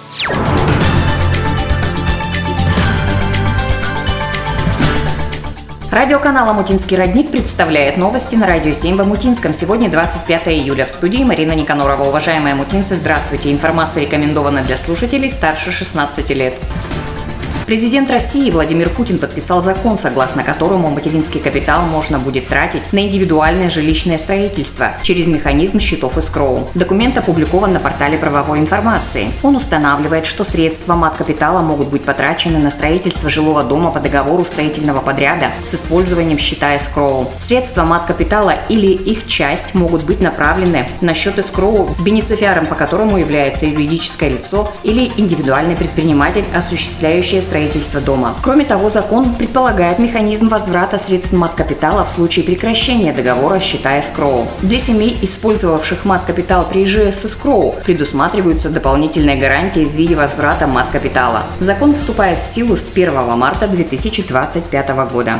Радиоканал «Омутинский родник» представляет новости на Радио 7 в Омутинском. Сегодня 25 июля. В студии Марина Никонорова. Уважаемые омутинцы, здравствуйте. Информация рекомендована для слушателей старше 16 лет. Президент России Владимир Путин подписал закон, согласно которому материнский капитал можно будет тратить на индивидуальное жилищное строительство через механизм счетов эскроу. Документ опубликован на портале правовой информации. Он устанавливает, что средства мат-капитала могут быть потрачены на строительство жилого дома по договору строительного подряда с использованием счета эскроу. Средства мат-капитала или их часть могут быть направлены на счет эскроу, бенефициаром по которому является юридическое лицо или индивидуальный предприниматель, осуществляющий строительство дома. Кроме того, закон предполагает механизм возврата средств мат-капитала в случае прекращения договора счета эскроу. Для семей, использовавших мат-капитал при ИЖС эскроу, предусматриваются дополнительные гарантии в виде возврата мат-капитала. Закон вступает в силу с 1 марта 2025 года.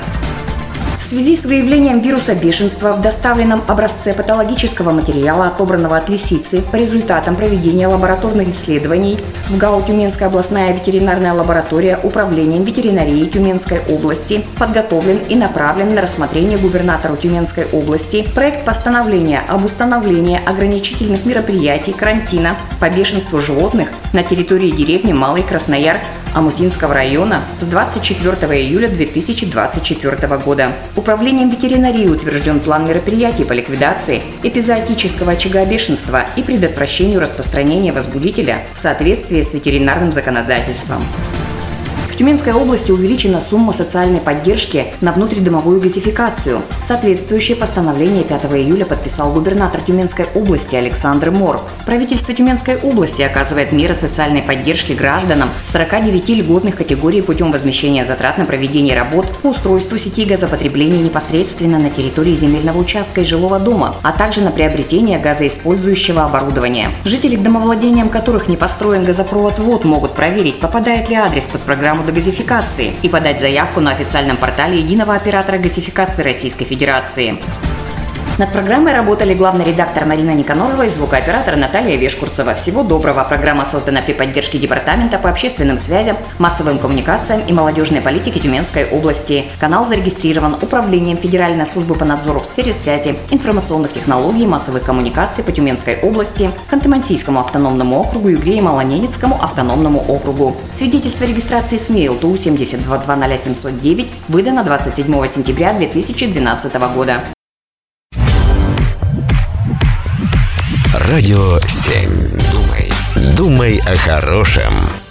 В связи с выявлением вируса бешенства в доставленном образце патологического материала, отобранного от лисицы, по результатам проведения лабораторных исследований в ГАУ «Тюменская областная ветеринарная лаборатория» Управлением ветеринарии Тюменской области подготовлен и направлен на рассмотрение губернатору Тюменской области проект постановления об установлении ограничительных мероприятий карантина по бешенству животных на территории деревни Малый Краснояр Омутинского района с 24 июля 2024 года. Управлением ветеринарии утвержден план мероприятий по ликвидации эпизоотического очага бешенства и предотвращению распространения возбудителя в соответствии с ветеринарным законодательством. В Тюменской области увеличена сумма социальной поддержки на внутридомовую газификацию. Соответствующее постановление 5 июля подписал губернатор Тюменской области Александр Мор. Правительство Тюменской области оказывает меры социальной поддержки гражданам 49 льготных категорий путем возмещения затрат на проведение работ по устройству сети газопотребления непосредственно на территории земельного участка и жилого дома, а также на приобретение газоиспользующего оборудования. Жители, к домовладениям которых не построен газопровод, могут проверить, попадает ли адрес под программу газификации и подать заявку на официальном портале единого оператора газификации Российской Федерации. Над программой работали главный редактор Марина Никонорова и звукооператор Наталья Вешкурцева. Всего доброго. Программа создана при поддержке Департамента по общественным связям, массовым коммуникациям и молодежной политике Тюменской области. Канал зарегистрирован Управлением Федеральной службы по надзору в сфере связи, информационных технологий и массовых коммуникаций по Тюменской области, Ханты-Мансийскому автономному округу и Югреи-Малоненецкому автономному округу. Свидетельство регистрации СМИ ЛТУ 7220709 выдано 27 сентября 2012 года. Радио 7. Думай о хорошем.